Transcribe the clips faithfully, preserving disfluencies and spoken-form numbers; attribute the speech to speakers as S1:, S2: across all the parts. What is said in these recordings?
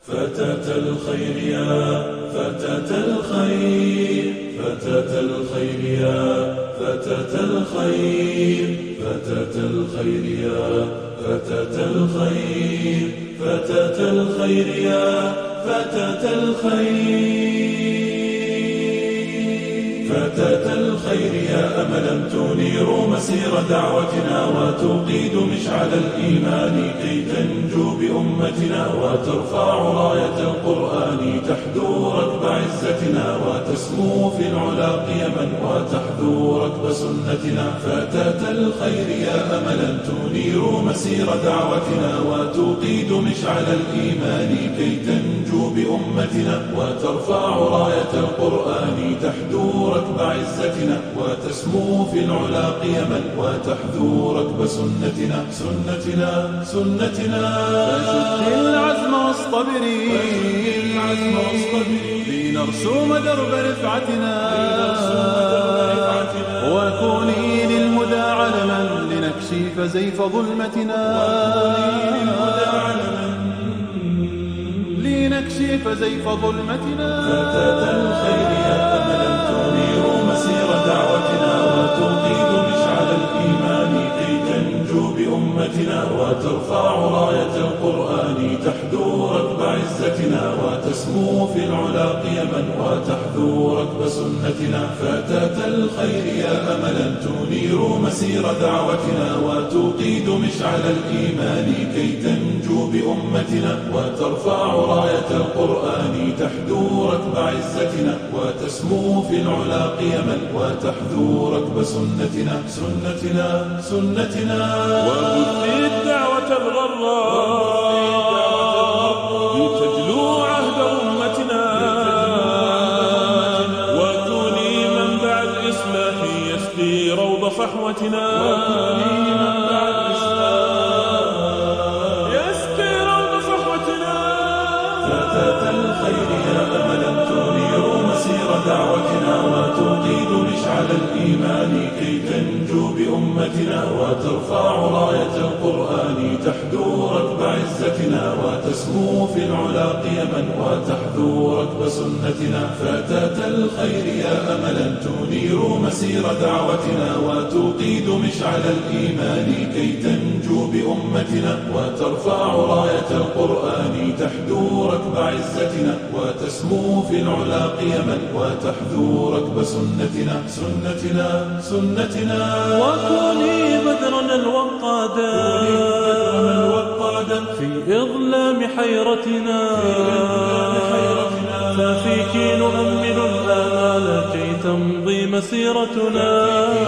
S1: فتاة الخير يا فتاة الخير، فتاة الخير يا فتاة الخير، فتاة الخير يا فتاة الخير، فتاة الخير يا فتاة الخير، فتاة الخير يا أملا تنير مسير دعوتنا وتوقيد مشعل الإيمان كي تنجو بأمتنا وترفع راية القرآن تحدو ركب عزتنا وتسمو في العلا قيما وتحذو ركب سنتنا. فتاة الخير يا أملا تنير مسير دعوتنا وتوقيد مشعل الإيمان كي تنجو بأمتنا وترفع راية القرآن تحدو ركب عزتنا وتسمو في العلا قيما وتحذو ركب سنتنا سنتنا سنتنا.
S2: فشد العزم واصطبري لنرسوم درب رفعتنا وكوني للهدى علما لنكشف زيف ظلمتنا لنكشف زيف ظلمتنا.
S1: فتاة الخير يا أملا تنير مسير دعوتنا وتوقيد مشعل الإيمان كي تنجو بأمتنا وترفع راية القرآن تحدو ركب عزتنا وتسمو في العلا قيما وتحذو ركب سنتنا. فتاة الخير يا أملا تنير مسير دعوتنا وتوقيد مشعل الإيمان كي تنجو بأمتنا وترفع راية القرآن تحدو ركب عزتنا وتسمو في العلا قيما وتحذو ركب سنتنا سنتنا سنتنا.
S3: وبثي الدعوة الغراء لتجلو عهد أمتنا وكوني منبع الإصلاح يسقي روض صحوتنا يسقي روض صحوتنا.
S1: فتاة الخير يا أملا تنير مسير دعوتنا وتوقيد مشعل الإيمان كي تنجو بأمتنا وترفع راية القرآن تحدو ركب عزتنا وتسمو في العلا قيما وتحذو ركب سنتنا. فتاة الخير يا أملا تنير مسير دعوتنا وتوقيد مشعل الإيمان كي تنجو بأمتنا وترفع راية القرآن تحدو ركب عزتنا وتسمو في العلا قيما وتحذو ركب سنتنا سنتنا سنتنا.
S3: وكوني بدرنا الوقادا في إظلام حيرتنا ففيك نؤمن الآمال كي تمضي مسيرتنا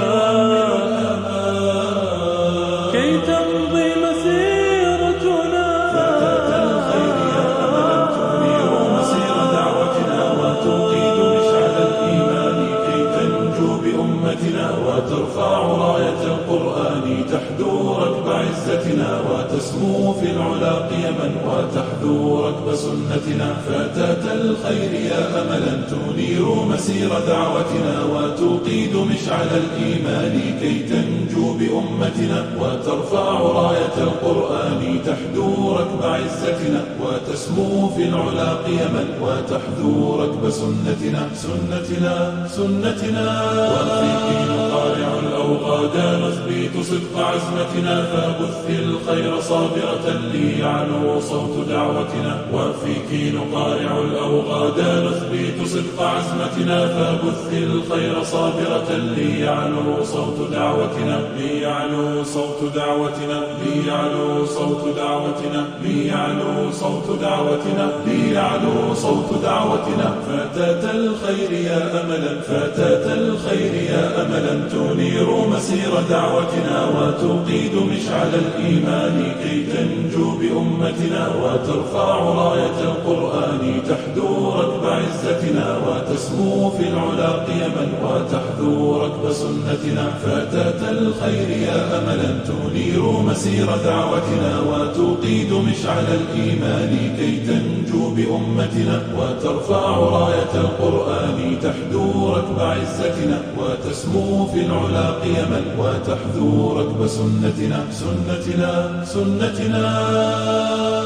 S3: كي تمضي مسيرتنا.
S1: فتاة الخير يا أملا تنير مسير دعوتنا وتوقيد مشعل الإيمان كي تنجو بأمتنا وترفع راية القرآن تحدو ركب عزتنا وتسمو في العلا قيما وتحذو ركب سنتنا. فتاة الخير يا أملا تنير مسير دعوتنا وتوقيد مشعل الإيمان كي تنجو بأمتنا وترفع راية القرآن تحدو ركب عزتنا وتسمو في العلا قيما وتحذو ركب سنتنا سنتنا سنتنا. وفيك نقارع الأوغاد نثبت صدق عزمتنا فبث الخير صابرة ليعلو صوت دعوتنا وفيك نقارع الأوغاد نثبت صدق عزمتنا فبث الخير صابرة ليعلو صوت دعوتنا ليعلو صوت دعوتنا ليعلو صوت دعوتنا ليعلو صوت دعوتنا ليعلو صوت دعوتنا. فتاة الخير يا أملا فتاة الخير يا أملا تنير مسير دعوتنا وتوقيد مشعل الإيمان كي تنجو بأمتنا وترفع راية القرآن تحدو ركب عزتنا وتسمو في العلا قيما وتحذو ركب سنتنا. فتاة الخير يا أملا تنير مسير دعوتنا وتوقيد مشعل الإيمان كي تنجو بأمتنا وترفع راية القرآن تحدو ركب عزتنا وتسمو في العلا قيما وتحذو ركب سنتنا سنتنا سنتنا.